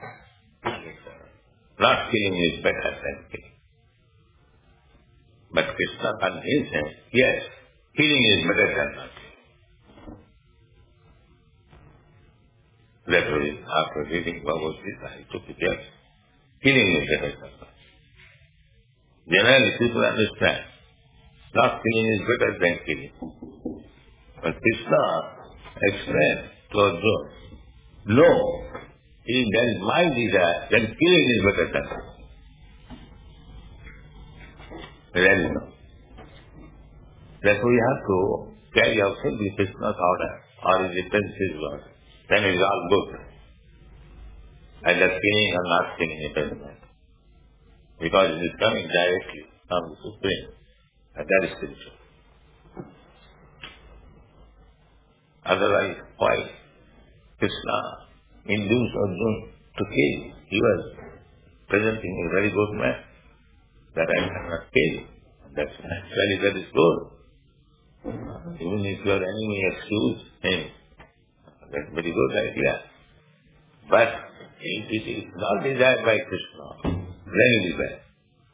not killing is better than killing. But Krishna convinced him, yes, killing is better than not killing. That was after reading Bhagavad Gita, I took it, yes. Killing is better than not. Generally, people understand, not killing is better than killing. But Krishna explained to Arjuna, no, if that is my desire, then killing is better than not. Really no. Therefore we have to carry out simply Krishna's order, or his defensive order. Then it is all good. Either killing or not killing, it doesn't matter. Because it is coming directly from the Supreme. And that is spiritual. Otherwise, why Krishna induced Arjuna to kill? He was presenting a very good man. That I cannot kill. That's naturally that is good. Even if your enemy excuse him, that's a very good idea. But if it is not desired by Krishna, then it is bad.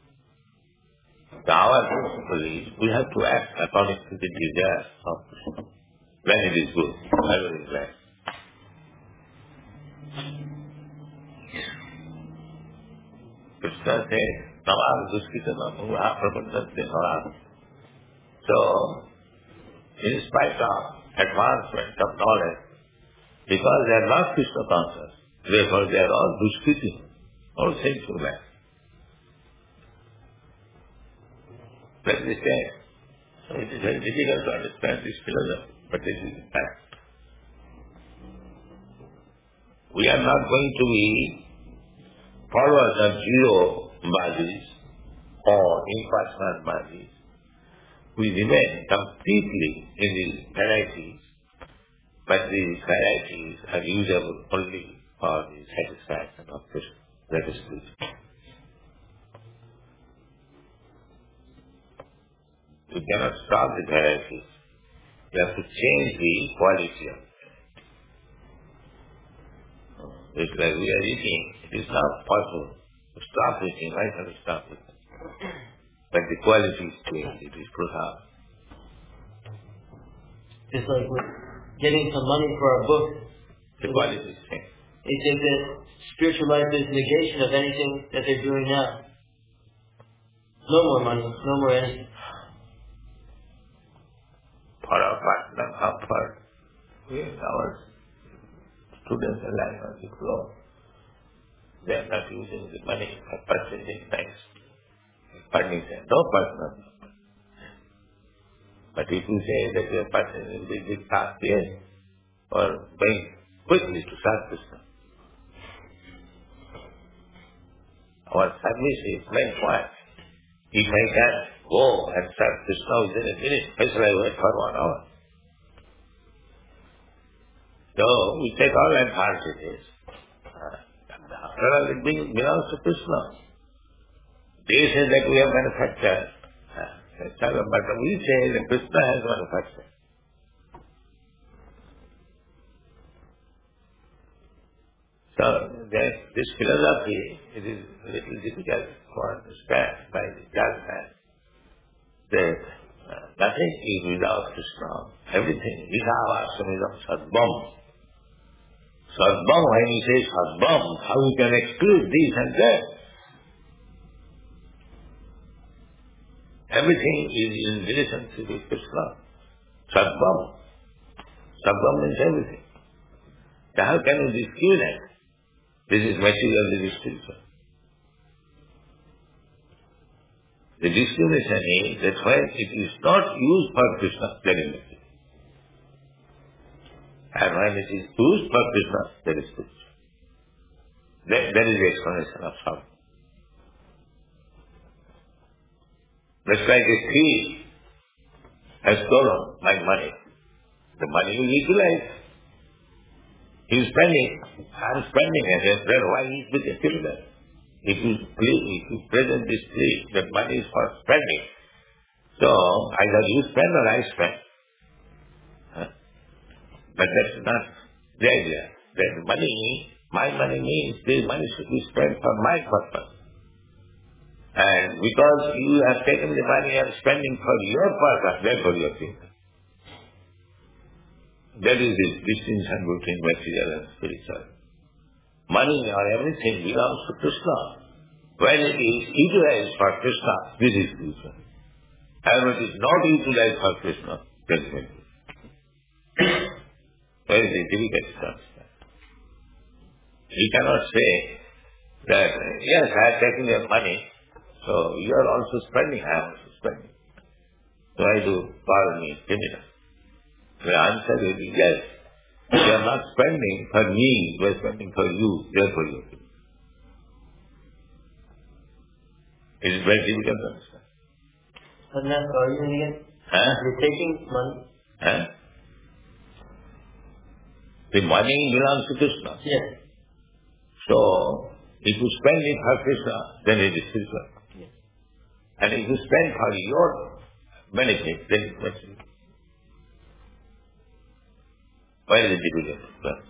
So our principle is, we have to act according to the desire of Krishna. Then it is good, never is bad. Krishna says, Navar Duskitana Muha Prabandhante Navar. So, in spite of advancement of knowledge, because they are not Krishna conscious, therefore they are all Duskiti, all sinful men. That is saying, so it is very difficult to understand this philosophy, but this is the fact. We are not going to be followers of zero bodies or impersonal bodies. We remain completely in these varieties, but these varieties are usable only for the satisfaction of Krishna. That is true. You cannot stop the varieties. You have to change the quality of it. It's like we are eating. It is not possible to stop eating. Why can't we stop eating? But the quality is changed. It is profound. It's like we're getting some money for our book. The quality is changed. They think that spiritual life is negation of anything that they're doing now. No more money, no more anything. For our partner comfort, our students are lying on the floor. They are not using the money for purchasing things. Furniture, no personal comfort. But if you say that you are purchasing a big task here, or going quickly to serve Krishna, our service is main point. If I can go and serve Krishna within a minute, why shall I wait for 1 hour? So we take all advantages. After all, it belongs to Krishna. They say that we have manufactured. But we say that Krishna has manufactured. So this philosophy, it is a little difficult to understand by the young man. That nothing is without Krishna. Everything is our Sadbam. Sadbam, when you say Sadbam, how you can exclude this and that? Everything is in relationship with Krishna. Sadbam. Sadbam means everything. So how can you discriminate? This is material, this is spiritual. The discrimination is that when it is not used for Krishna, then it is material. And when it is used for Krishna, that is spiritual. That is the explanation of sorrow. Just like a thief has stolen my money. The money is utilized. He is spending. I am spending it. Then why he is with a criminal? If you present this plea that money is for spending, so either you spend or I spend. But that's not the idea. That money, my money means this money should be spent for my purpose. And because you have taken the money and spending for your purpose, therefore you are thinking. That is the distinction between material and spiritual. Money or everything belongs to Krishna. When it is utilized for Krishna, this is spiritual. And when it is not utilized for Krishna, that is material. Very difficult to understand. You cannot say that, yes, I have taken your money, so you are also spending, I am also spending. So I do call me criminal. The answer will be yes. You are not spending for me, you are spending for you, therefore you are criminal. It is very difficult to understand. And that's argument again? You're taking money? The money belongs to Krishna. Yes. So, if you spend it for Krishna, then it is spiritual. Yes. And if you spend for your benefit, then it is material. Why is it difficult?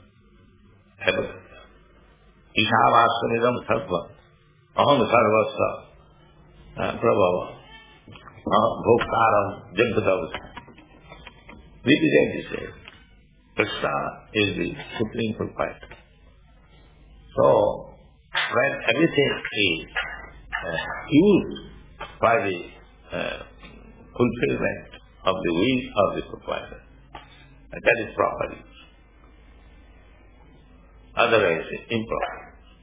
Ishavasvanidam sarva. Aham sarvasva. Prabhava. Bhoktaram jagadavasa. Represent this way. Krishna is the supreme proprietor. So, when everything is used by the fulfillment of the will of the proprietor, that is proper use. Otherwise, it's improper.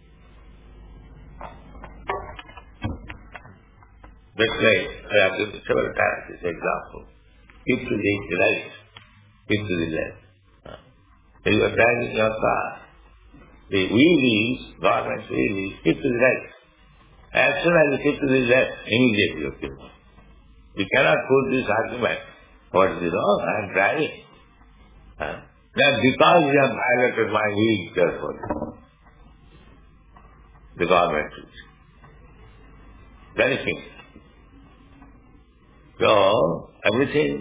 That's like I have given several times this example. If to the right, if to the left. If you are driving your car, the wheel is, government's wheel is, keep to the right. As soon as you keep to the left, immediately you keep. You cannot put this argument. What is wrong? I am driving. Now because you have violated my wheel, therefore, the government is. Very simple. So, everything,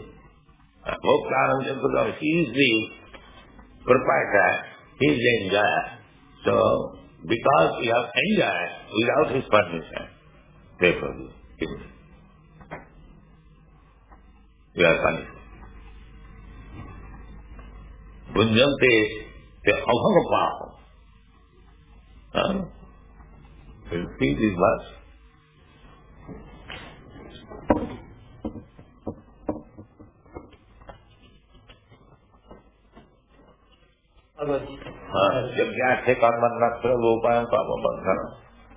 he is the proprietor, he is the enjoyer. So, because you have enjoyed without his permission, therefore you are punished. Bunjante te avagapaham. Will see this verse. Yajna karmanatra lopayam pavabandhana.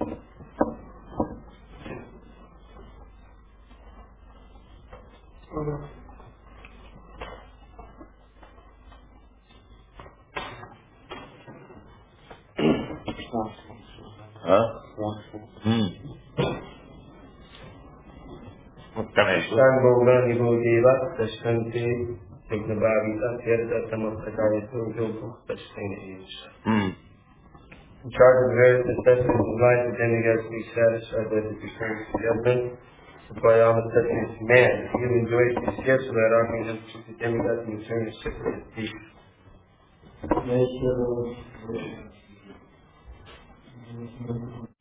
In charge of various necessities of life, the demigods be satisfied with his return to judgment. By all necessities of man, he who enjoys these gifts without offering them to the demigods in return is sick with his deep.